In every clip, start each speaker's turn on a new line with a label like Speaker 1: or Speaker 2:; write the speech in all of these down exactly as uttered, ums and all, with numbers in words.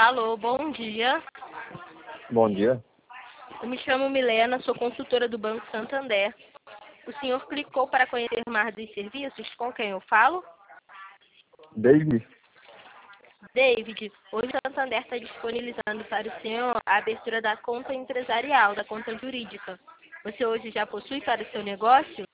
Speaker 1: Alô, bom dia.
Speaker 2: Bom dia.
Speaker 1: Eu me chamo Milena, sou consultora do Banco Santander. O senhor clicou para conhecer mais dos serviços? Com quem eu falo?
Speaker 2: David?
Speaker 1: David, hoje o Santander está disponibilizando para o senhor a abertura da conta empresarial, da conta jurídica. Você hoje já possui para o seu negócio?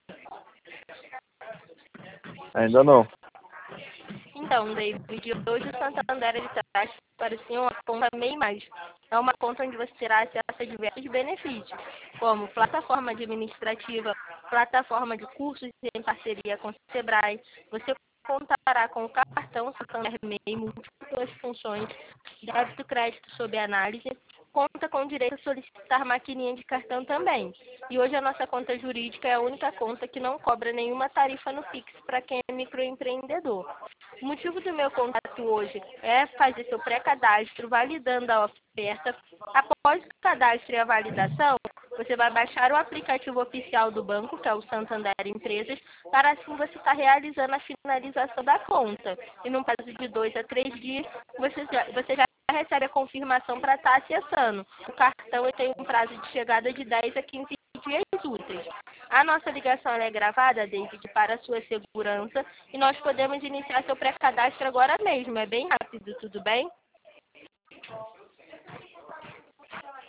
Speaker 2: Ainda não.
Speaker 1: Então, David, hoje o Santander ele traz para o senhor a conta MEI Mais. É uma conta onde você terá acesso a diversos benefícios, como plataforma administrativa, plataforma de cursos em parceria com o Sebrae. Você contará com o cartão Santander MEI, múltiplas funções, débito e crédito sob análise, conta com direito a solicitar maquininha de cartão também. E hoje a nossa conta jurídica é a única conta que não cobra nenhuma tarifa no Pix para quem é microempreendedor. O motivo do meu contato hoje é fazer seu pré-cadastro, validando a oferta. Após o cadastro e a validação, você vai baixar o aplicativo oficial do banco, que é o Santander Empresas, para assim você estar realizando a finalização da conta. E no prazo de dois a três dias, você já, você já recebe a confirmação para estar acessando. O cartão tem um prazo de chegada de dez a quinze dias úteis. A nossa ligação é gravada, David, para a sua segurança, e nós podemos iniciar seu pré-cadastro agora mesmo. É bem rápido, tudo bem?